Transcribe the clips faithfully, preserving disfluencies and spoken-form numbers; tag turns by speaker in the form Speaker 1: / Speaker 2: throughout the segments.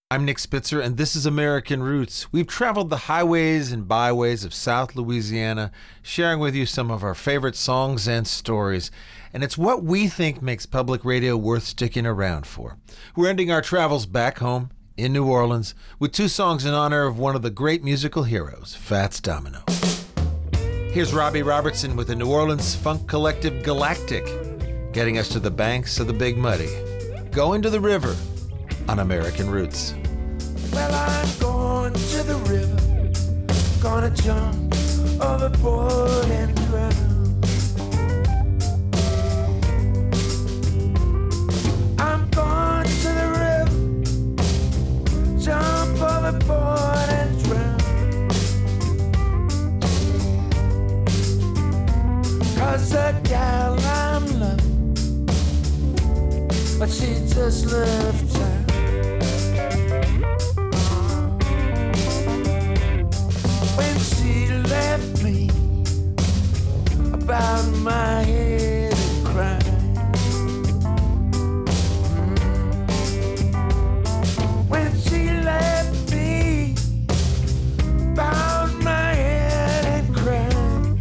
Speaker 1: I'm Nick Spitzer, and this is American Roots. We've traveled the highways and byways of South Louisiana, sharing with you some of our favorite songs and stories. And it's what we think makes public radio worth sticking around for. We're ending our travels back home in New Orleans with two songs in honor of one of the great musical heroes, Fats Domino. Here's Robbie Robertson with the New Orleans funk collective Galactic, getting us to the banks of the Big Muddy. Going to the river on American Roots.
Speaker 2: Well, I'm going to the river, gonna jump overboard and drown. I'm going to the river, jump overboard and drown. 'Cause the gal I'm loving, but she just left town. When she left me, about my head and cried. When she left me, about my head and cried.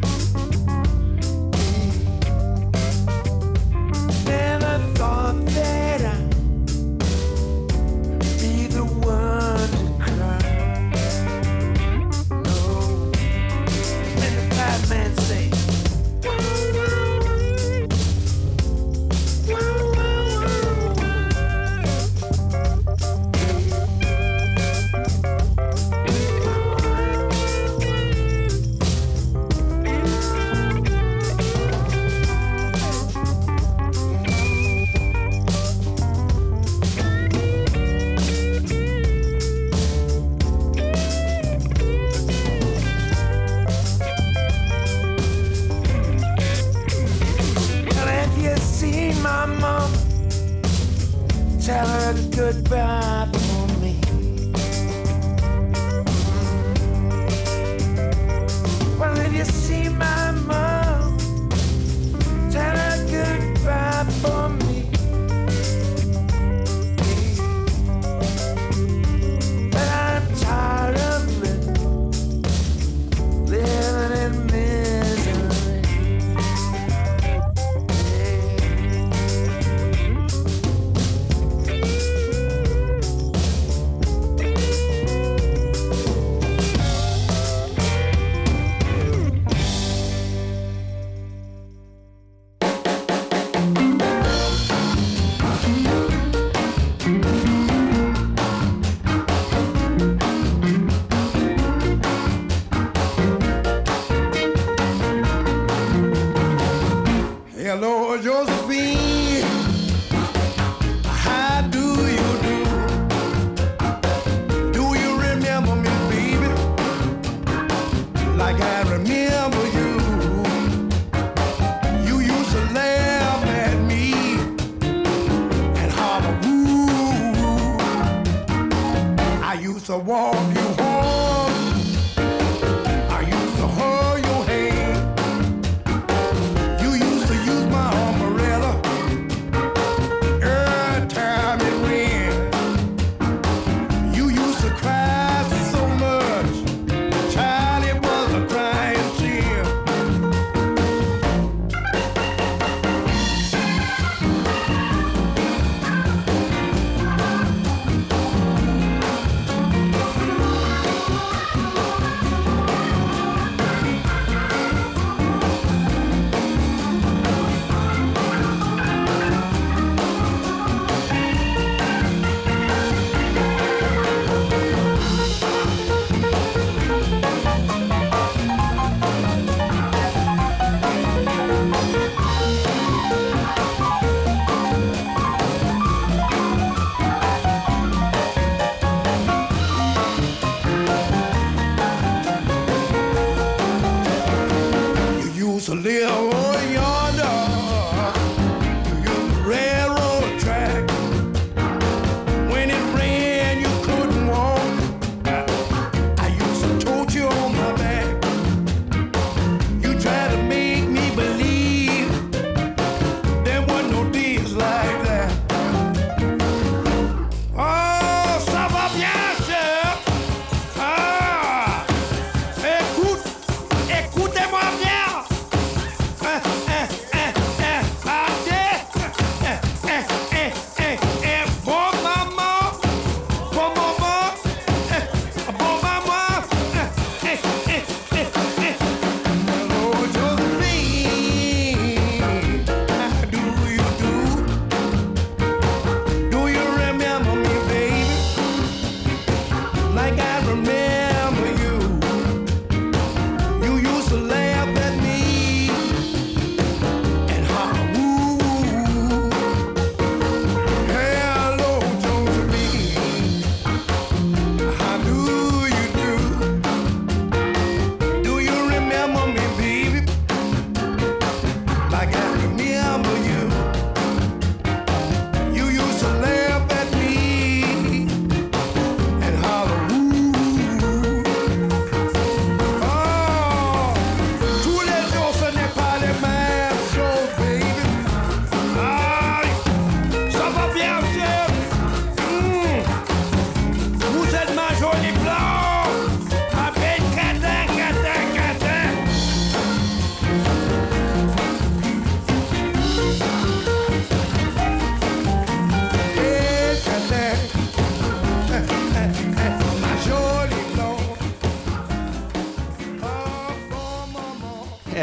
Speaker 2: Never thought that I'd be the one to cry. Man say, tell her goodbye for me. Well, if you see my mom, tell her goodbye for me. But I'm tired of living, living in misery.
Speaker 3: Hello, Josephine, how do you do? Do you remember me, baby, like I remember you? You used to laugh at me and holler, woo. I used to walk you home, I used to hold your hand.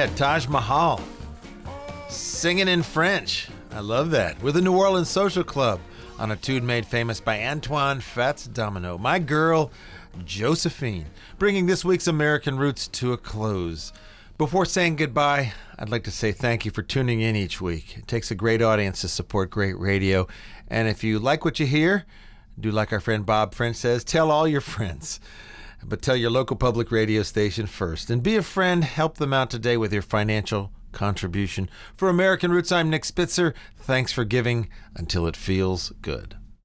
Speaker 1: Yeah, Taj Mahal. Singing in French. I love that. With the New Orleans Social Club on a tune made famous by Antoine Fats Domino. My Girl, Josephine. Bringing this week's American Roots to a close. Before saying goodbye, I'd like to say thank you for tuning in each week. It takes a great audience to support great radio. And if you like what you hear, do like our friend Bob French says, tell all your friends. But tell your local public radio station first. And be a friend. Help them out today with your financial contribution. For American Roots, I'm Nick Spitzer. Thanks for giving until it feels good.